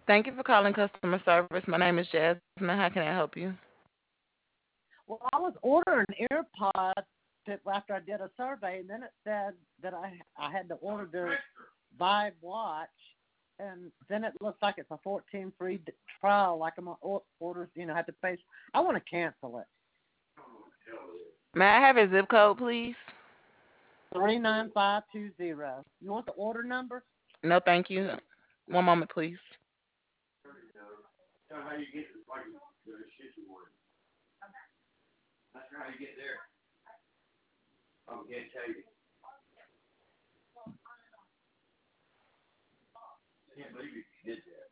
Thank you for calling customer service. My name is Jasmine. How can I help you? Well, I was ordering AirPods after I did a survey, and then it said that I had to order the Vibe watch, and then it looks like it's a 14 free trial, like I'm on orders, have to pay. I want to cancel it. May I have your zip code, please? 39520. You want the order number? No, thank you. One moment, please. How you get like the shit you want. That's how you get there. I can't tell you. I can't believe you did that.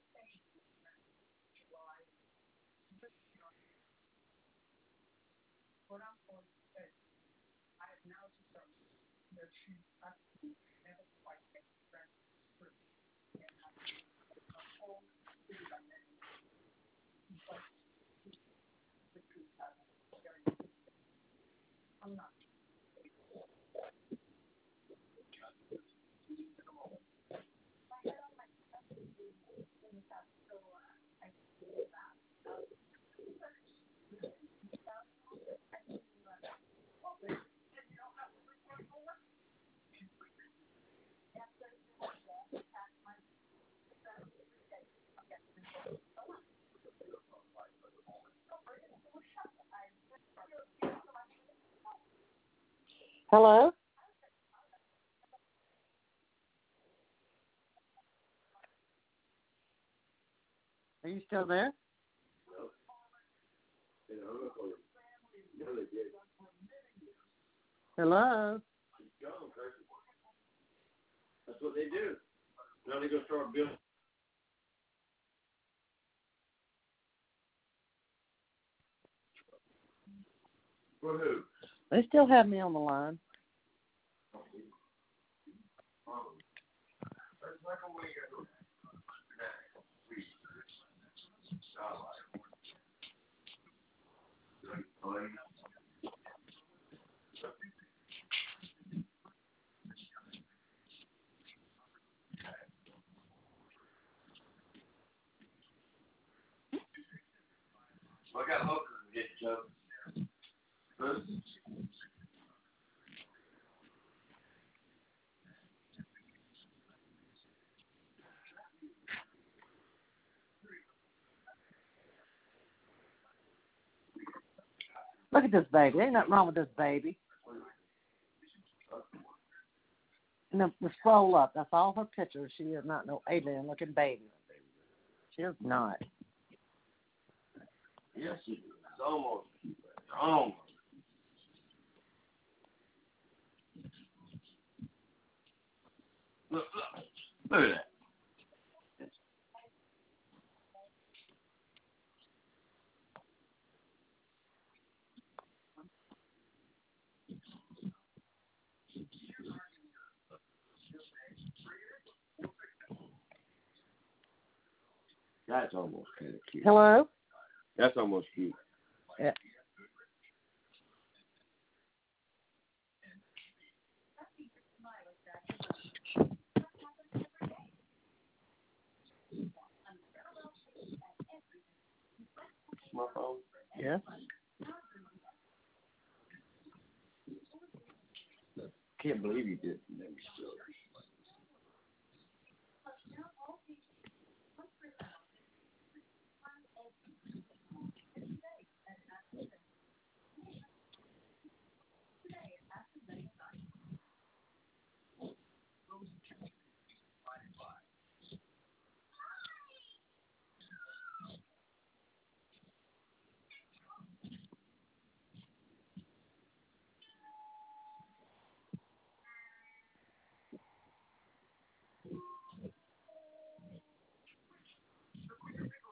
Hello? Are you still there? Hello? That's what they do. Now they're going to start building. For who? They still have me on the line. I got hookers to get Joe. Look at this baby. Ain't nothing wrong with this baby. And the scroll up. That's all her pictures. She is not no alien-looking baby. She is not. Yes, she is. It's almost. Almost. Look at that. That's almost kind of cute. Hello? That's almost cute. Yeah. My phone? Yeah. Can't believe you did. Let me show you.